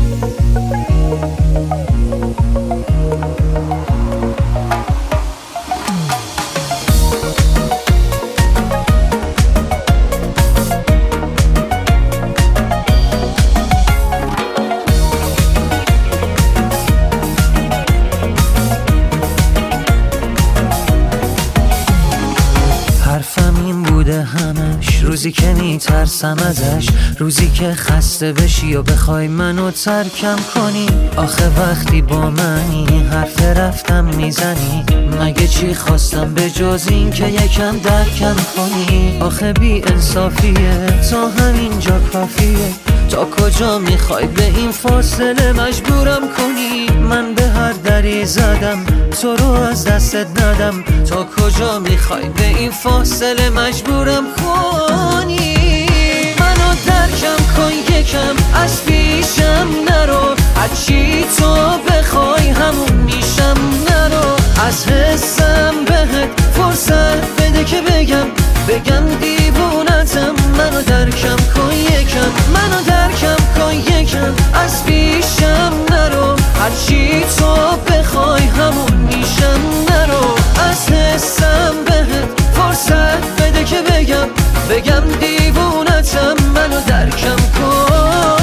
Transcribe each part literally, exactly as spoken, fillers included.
حرفم این بوده همش، روزی که میترسم ازش، روزی که خسته بشی و بخوای منو ترکم کنی. آخه وقتی با منی حرف رفتم میزنی، مگه چی خواستم به جز این که یکم درکم کنی؟ آخه بی انصافیه تا همینجا کافیه، تا کجا میخوای به این فاصله مجبورم کنی؟ من به هر دری زدم تو رو از دستت ندم، تا کجا میخوای به این فاصله مجبورم کنی؟ منو درکم کن یکم، از پیشم نرو، هرچی تو بخوای همون میشم، نرو از حسم بهت فرصت بده که بگم بگم دیوونتم. منو درکم کن یکم، منو درکم کن یکم، از پیشم نرو، هرچی تو بخوای همون میشم، نرو از حسم بهت فرصت بده که بگم بگم دیوونتم. منو درکم کن.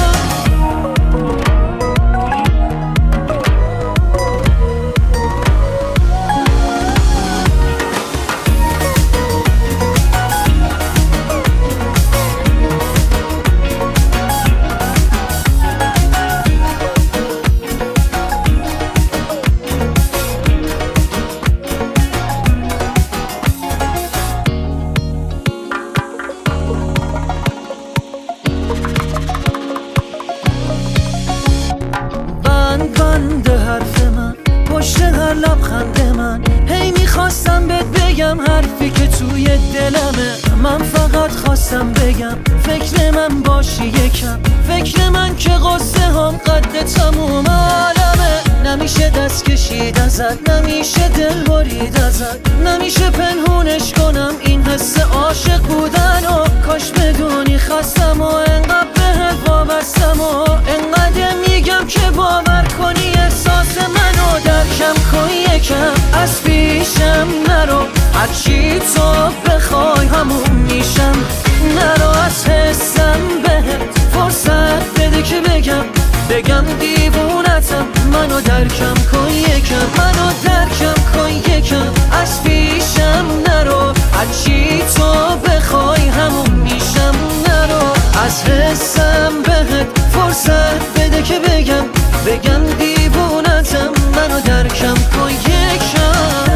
بند حرف من پشت هر لبخند من، هی میخواستم بهت بگم حرفی که توی دلمه. من فقط خواستم بگم فکر من باشی یکم، فکر من که قصه هم قد تموم عالمه. نمیشه دست کشید ازت، نمیشه دل برید ازت، نمیشه پنهونش کنم این حس عاشق بودن و کاش بدونی خستم و انقدر بهت وابستم و انقدر میگم که باور کنی احساس منو. درکم کن یکم، از پیشم نرو، هرچی تو بخوای همون میشم، نرو از حسم بهت فرصت بده که بگم بگم دیوونتم. منو درکم کن یکم، منو درکم کن یکم، از پیشم نرو، هرچی تو بخوای همون میشم، نرو از حسم بهت فرصت بده که بگم بگم دیوونتم. منو درکم کن یکم.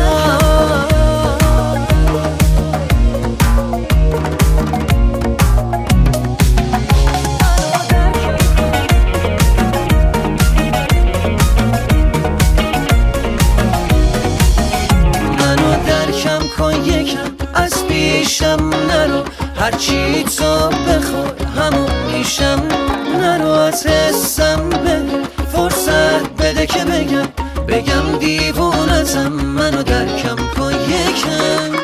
از پیشم نرو، هرچی تو بخوای همون میشم، نرو از حسم به فرصت بده که بگم بگم دیوونتم. منو درکم کن یکم.